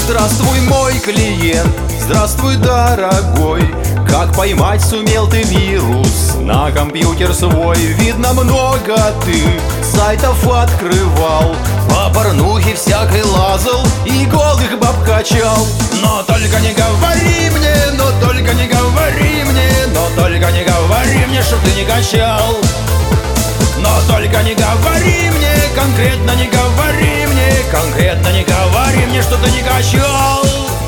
Здравствуй, мой клиент, здравствуй, дорогой. Как поймать сумел ты вирус на компьютер свой? Видно, много ты сайтов открывал, по порнухе всякой лазал и голых баб качал. Но только не говори мне, но только не говори мне, но только не говори мне, что ты не качал. Но только не говори мне, конкретно не говори мне, конкретно не говори мне, что ты не качал.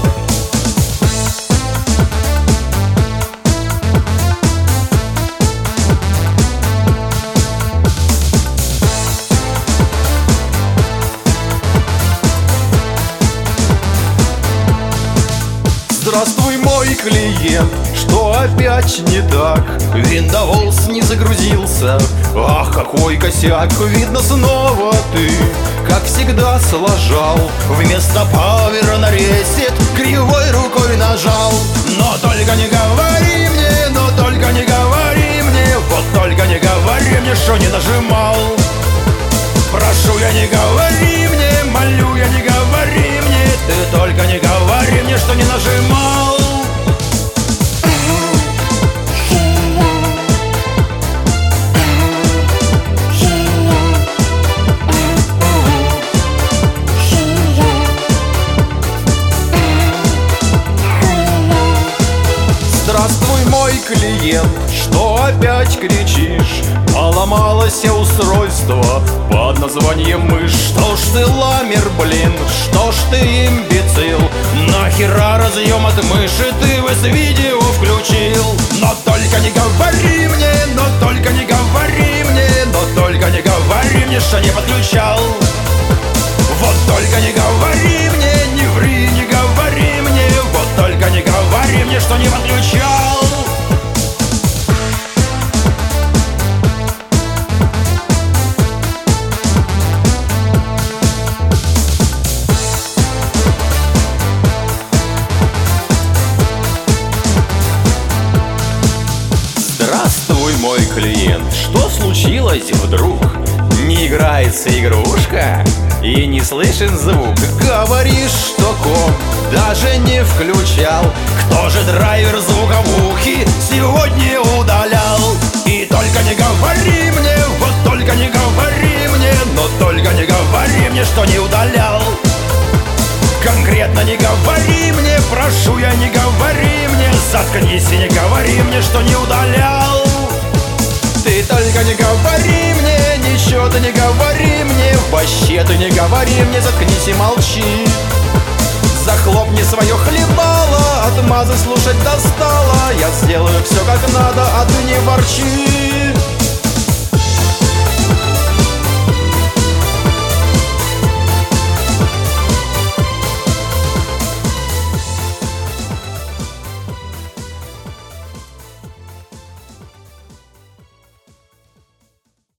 Здравствуй, мой клиент, что опять не так? Windows не загрузился, ах, какой косяк. Видно, снова ты, как всегда, сложал. Вместо павера на ресет кривой рукой нажал. Но только не говори мне, но только не говори мне, вот только не говори мне, что не нажимал. Прошу я, не говори мне, молю я, не говори мне, ты только не говори мне, что не нажимал. Здравствуй, мой клиент, что опять кричишь? Поломалось устройство под названием мышь. Что ж ты ламер, блин, что ж ты имбецил? Нахера разъем от мыши ты в это видео включил? Но только не говори мне, но только не говори мне, но только не говори мне, что не подключал. Вот только не говори мне, не ври, не говори мне, вот только не говори мне, что не подключал. Здравствуй, мой клиент, что случилось вдруг? Не играется игрушка и не слышен звук. Говоришь, что комп даже не включал. Кто же драйвер звуковухи сегодня удалял? И только не говори мне, вот только не говори мне, но только не говори мне, что не удалял. Конкретно не говори мне, прошу я, не говори мне, заткнись и не говори мне, что не удалял. Ты только не говори мне, ничего ты не говори мне, вообще ты не говори мне, заткнись и молчи. Захлопни свое хлебало, отмазы слушать достало. Я сделаю все как надо, а ты не ворчи.